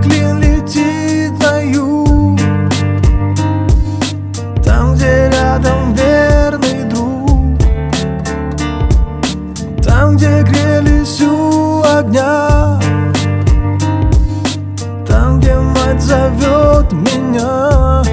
клин летит на юг, там, где рядом верный друг, там, где грелись у огня, там, где мать зовет меня,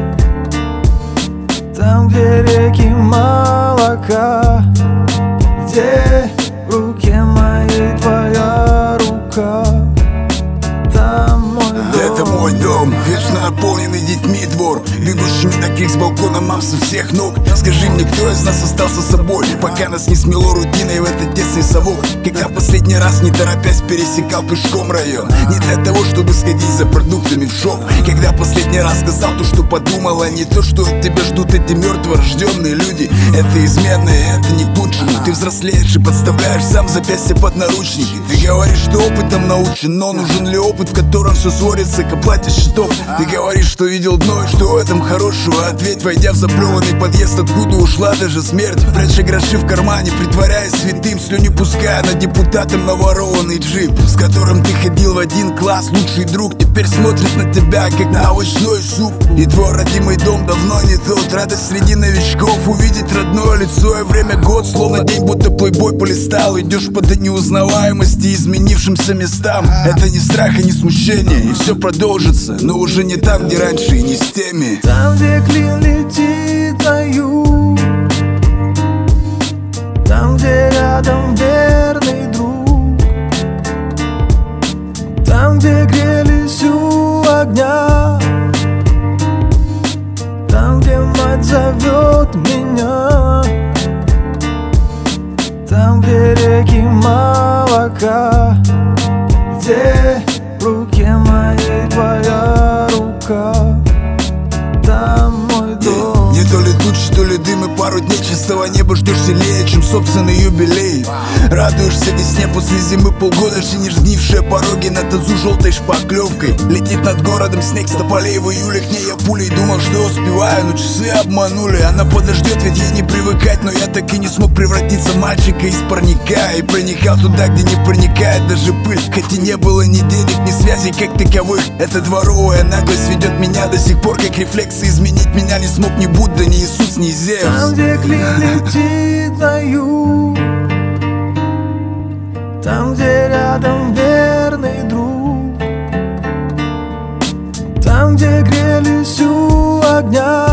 там, где реки молока, где в руке моей твоя рука. Там мой дом. Это мой дом, вечно наполненный детьми двор, бегущими таких с балкона мам со всех ног. Скажи мне, кто из нас остался собой, пока нас не смело рутиной в этот тесный совок? Когда последний раз, не торопясь, пересекал пешком район, не для того, чтобы сходить за продуктами в шоп? Когда последний раз сказал то, что подумал, а не то, что от тебя ждут эти мертворожденные люди? Это измена, и это не к лучшему. Ты взрослеешь и подставляешь сам запястье под наручники. Ты говоришь, что опытом научен, но нужен ли опыт, в котором все сводится к оплате счетов? Ты говоришь, что видел дно и что в этом хорошего? Ответь, войдя в заплеванный подъезд, откуда ушла даже смерть. Пряча гроши в кармане, притворяясь святым, слюни пуская на депутатом наворованный джип, с которым ты ходил в один класс. Лучший друг теперь смотрит на тебя, как на овощной суп. И твой родимый дом давно не тот. Радость среди новичков увидеть родное лицо. И время год, словно день, будто плейбой полистал. Идешь по до неузнаваемости изменившимся местам. Это не страх и не смущение, и все продолжится, но уже не там, где раньше, и не с теми. Там, где клин летит на юг, там, где рядом верный друг, там, где грелись у огня, там, где мать зовет меня, там, где реки молока, где в руке моей твоя рука. Там мой дом. Не то ли тучи, то ли дым, и пару дней чистого неба ждешь сильнее, чем собственный юбилей. Радуешься весне после зимы, полгода чинишь гнившие пороги на тазу желтой шпаклевкой. Летит над городом снег с тополей в июле, к ней я пулей думал, что успеваю, но часы обманули. Она подождет, ведь ей не привыкать, но я так и не смог превратиться в мальчика из парника. И проникал туда, где не проникает даже пыль, хотя не было ни денег, ни связей как таковых. Эта дворовая наглость ведет меня до сих пор, как рефлексы. Изменить меня не смог ни Будда, ни Иисус, ни Зевс. Там, где клин летит на юг, там, где рядом верный друг, там, где грелись у огня,